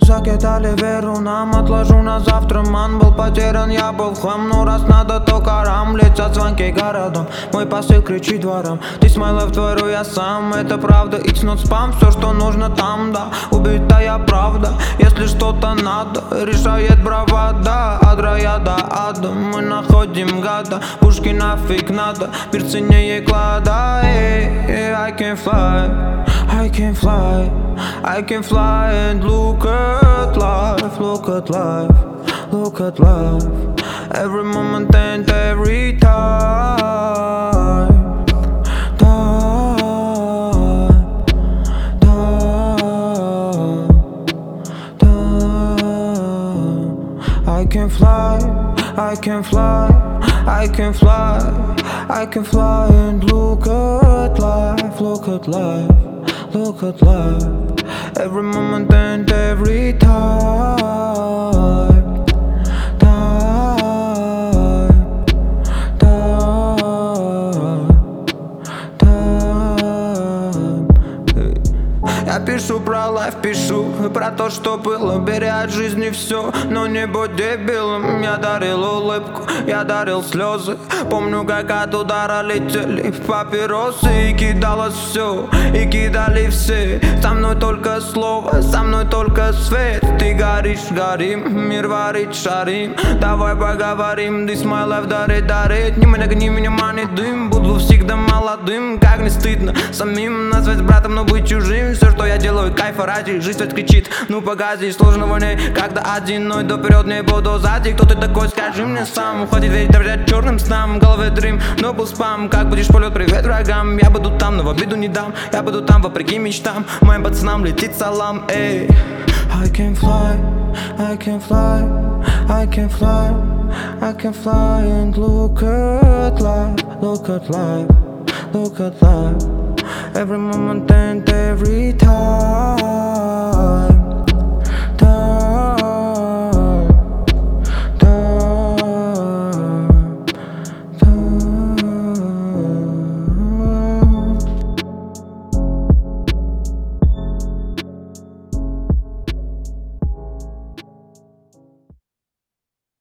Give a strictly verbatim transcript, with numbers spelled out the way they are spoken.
закидали веру нам. Отложу на завтра, ман, был потерян, я был в хлам. Ну раз надо, то карам, летят звонки городом. Мой посыл кричит двором, ты my love творю я сам. Это правда, it's not spam, все что нужно там, да. Убитая правда, если что-то надо, решает бравада. От рая до ада мы находим гада. Пушки нафиг надо, мир ценнее клада. I can fly, I can fly, I can fly and look at life, look at life, look at life. Every moment and every time, time, time, time. I can fly, I can fly, I can fly, I can fly and look at life, look at life, look at life. Every moment and every time, time, time, time. Я пишу про лайф, пишу про то, что было. Бери от жизни все, но не будь дебилом. Я дарил улыбку, я дарил слезы. Помню, как от удара летели папиросы. И кидалось все, и кидали все. Со мной только слово, со мной только свет. Ты горишь, горим, мир варит, шарим. Давай поговорим, this my life дарит, дарит. Не меня, не меня манит дым. Буду всегда молодым, как не стыдно самим назвать братом, но быть чужим. Все, что я делаю, кайфа ради. Жизнь ведь кричит, ну погоди, сложно войны. Когда один, но иду вперед, не буду сзади. Кто ты такой, скажи мне сам. Уходит ведь доверять черным снам. В голове дрим, но был спам. Как будешь полет, привет врагам. Я буду там, но в обиду не дам. Я буду там, вопреки мечтам. Моим пацанам летит салам, эй. I can fly, I can fly, I can fly, I can fly and look at life, look at life, look at life. Every moment and every time.